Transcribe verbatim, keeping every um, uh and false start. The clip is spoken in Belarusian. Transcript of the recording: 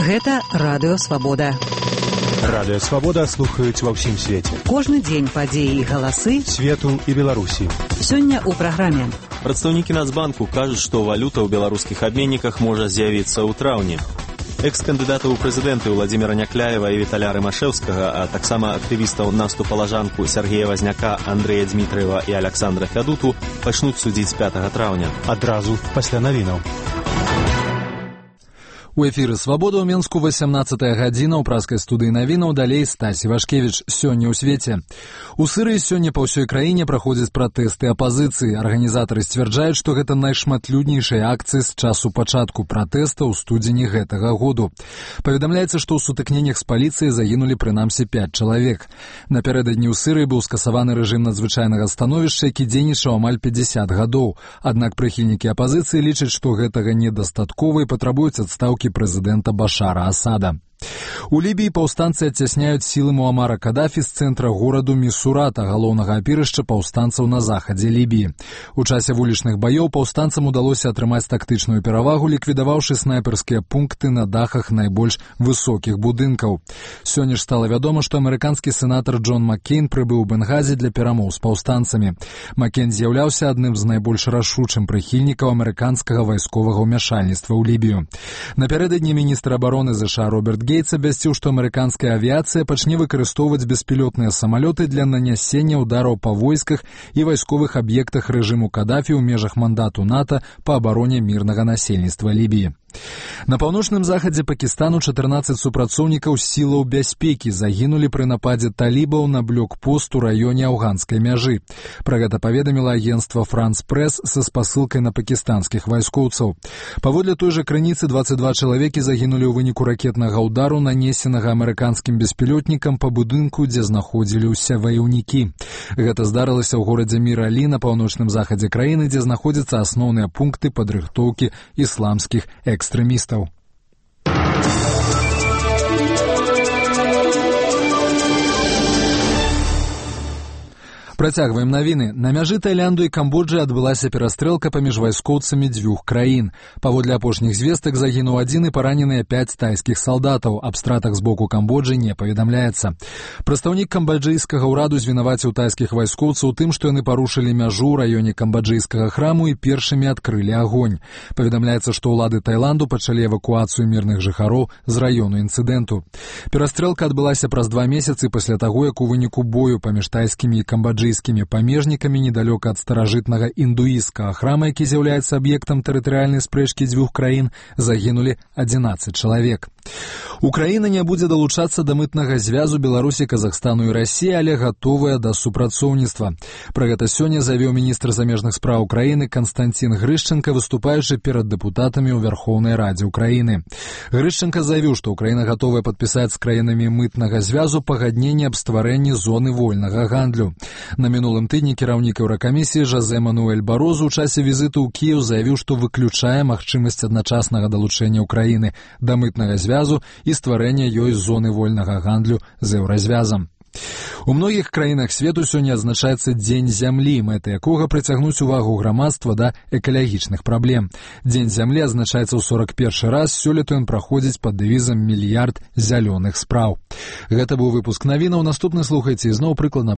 Гэта Радыё Свабода. Радыё Свабода слухаюць ва ўсім свеце. Кожны дзень падзеі і галасы свету і Беларусі. Сёння ў праграме. Прадстаўнікі Нацбанку кажуць, што валюта ў беларускіх абменніках можа з'явіцца ў траўні. Экс-кандыдатаў у прэзідэнты Владзіміра Някляева і Віталя Рымашэўскага, а таксама актывістаў наступа лажанку Сергея Вазняка, Андрэя Дзмітраева і Аляксандра Фядуту пачнуць судзіць пятага траўня. Адразу пасля навінаў. У эфіры «Свабода» ў Менску васямнаццатая гадзіна, ў праскай студыі навінаў, далей Стась Івашкевіч. Сёння ў свеце. У Сырыі сёння па ўсёй краіне праходзяць пратэсты апазіцыі. Арганізатары сцвярджаюць, што гэта найшматлюднейшая акцыя з часу пачатку пратэста ў студзені гэтага году. Паведамляецца, што ў сутыкненнях з паліцыяй загінулі прынамсі пяць чалавек. Напярэдадні ў Сырыі быў скасаваны рэжым надзвычайнага становішча, які дзейнічаў амаль пяцьдзесят гадоў. Аднак прыхільнікі апазіцыі лічаць, што гэтага недастаткова і патрабуюць адстаўкі прэзідэнта Башара Асада. У Лібіі паўстанцы адцясняюць сілы Муамара Кадафі з цэнтра гораду Місурата, галоўнага апірышча паўстанцаў на захадзе Лібіі. У часе вулічных баёў паўстанцам удалося атрымаць тактычную перавагу, ліквідаваўшы снайперскія пункты на дахах найбольш высокіх будынкаў. Сёння ж стала вядома, што амерыканскі сенатар Джон Маккейн прыбыў у Бенгазі для перамоў з паўстанцамі. Маккейн з'яўляўся адным з найбольш рашучым прыхільнікаў амерыканскага вайсковага ўмяшальніцтва ў Лібію. Напярэдадні міністр абароны ЗША Роберт Гейтс абвясціў, што амерыканская авіяцыя пачне выкарыстоўваць беспілотныя самалёты для нанясення ўдараў па войсках і вайсковых аб'ектах рэжыму Кадафі ў межах мандату НАТО па абароне мірнага насельніцтва Лібіі. На паўночным захадзе Пакістану чатырнаццаць супрацоўнікаў сілаў бяспекі загінулі пры нападзе талібаў на блокпост у раёне афганскай мяжы. Пра гэта паведаміла агенцтва «Франс Прэс» са спасылкай на пакістанскіх вайскоўцаў. Паводле той жа крыніцы дваццаць два чалавекі загінулі ў выніку ракетнага ўдару, нанесенага амерыканскім беспілотнікам па будынку, дзе знаходзіліся ваяўнікі. Гэта здарылася ў горадзе Мір-Алі на паўночным захадзе краіны, дзе знаходзяцца асноўныя пункты падрыхтоўкі ісламскіх экстрэмістаў. Працягваем навіны. На мяжы Таілянду і Камбоджы адбылася перастрэлка паміж вайскоўцамі дзвюх краін. Паводле апошніх звестак загінуў адзін і параненыя пяць тайскіх салдатаў. Аб стратах з боку Камбоджы не паведамляецца. Прадстаўнік камбоджыйскага ўраду звінаваціў тайскіх вайскоўцаў у тым, што яны парушылі мяжу ў раёне камбоджыйскага храму і першымі адкрылі агонь. Паведамляецца, што ўлады Таіланду пачалі эвакуацыю мірных жыхароў з раёну інцыдэнту. Перастрэлка адбылася праз два месяцы пасля таго, як у выніку бою паміж тайскімі і камбоджыйскімі памежнікамі недалёка ад старажытнага індуісцкага храма, які з'яўляецца аб'ектам тэрытарыяльнай спрэчкі дзвюх краін, загінулі адзінаццаць чалавек. Украіна не будзе далучацца да мытнага звязу Беларусі, Казахстану і Расіі, але гатовая да супрацоўніцтва. Пра гэта сёння заявіў міністр замежных спраў Украіны Канстанцін Грышченка, выступаючы перад дэпутатамі ў Вярхоўнай Радзе Украіны. Грышченка заявіў, што Украіна гатовая падпісаць з краінамі мытнага звязу пагадненне аб стварэнні зоны вольнага гандлю. На мінулым тыдні кіраўнік Еўракамісіі Жозе Мануэль Барозу ў часе візіту ў Кіеў заявіў, што выключае магчымасць адначаснага далучэння Украіны да мытнага звязу і стварэння ёй зоны вольнага гандлю з еўразвязам. У многіх краінах свету сёння адзначаецца Дзень зямлі, мэтай якога прыцягнуць увагу грамадства да экалагічных праблем. Дзень зямлі адзначаецца ў сорак першы раз, сёлета ён праходзіць пад дэвізам «Мільярд зялёных спраў». Гэта быў выпуск навінаў. Наступны слухайце ізноў прыкладна